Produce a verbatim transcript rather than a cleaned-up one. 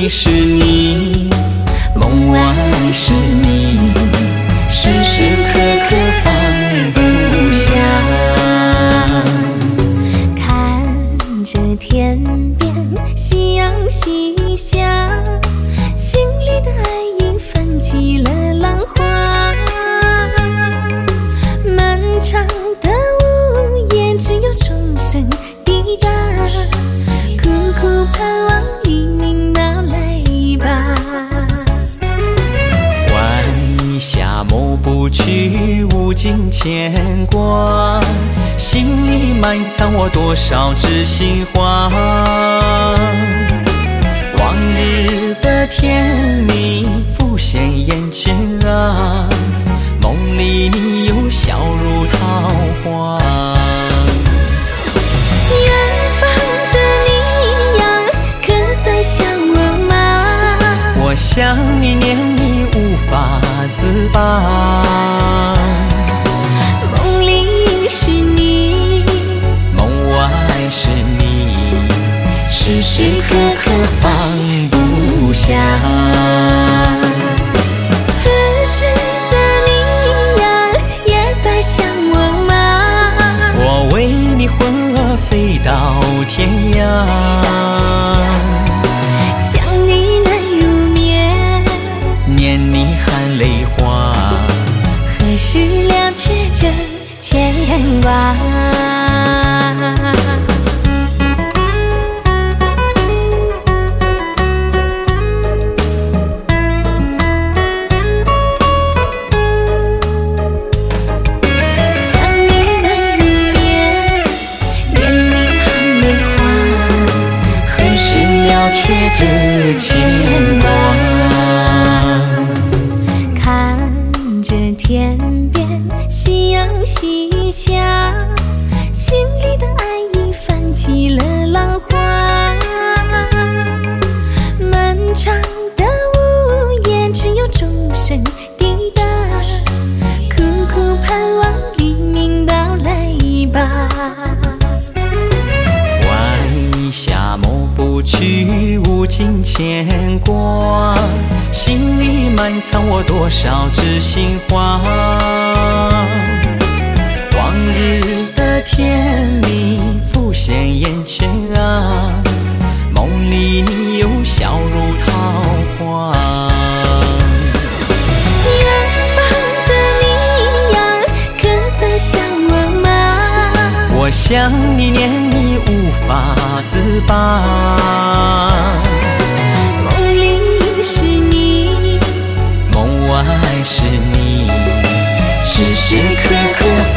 是你，梦外是你，时时刻刻放不下。 看着天边夕阳西下，心里的爱已泛起了浪花。漫长的午夜，只有钟声抵达，苦苦盼望黎明到来吧。 晚霞抹不去无尽牵挂，心里埋藏我多少知心话。往日的甜蜜浮现眼前啊，梦里你又笑如桃花。 远方的你呀，可在想我吗？ 我想你念你无法自拔。 梦里是你， 梦外是你，时时刻刻放不下。 此时的你呀，也在想我吗？ 我为你魂儿飞到天涯， 想你难入眠， 念你含泪花， 何时了却这牵挂？ 却这牵挂。 看着天边夕阳西下，心里的爱已泛起了浪花。漫长的午夜，只有钟声抵达，苦苦盼望黎明到来吧。 晚霞抹不去无尽牵挂，心里埋藏我多少知心话。往日的甜蜜浮现眼前啊，梦里你又笑如桃花。 远方的你呀，可在想我吗？ 我想你念你无法自拔。 梦里是你， 梦外是你，时时刻刻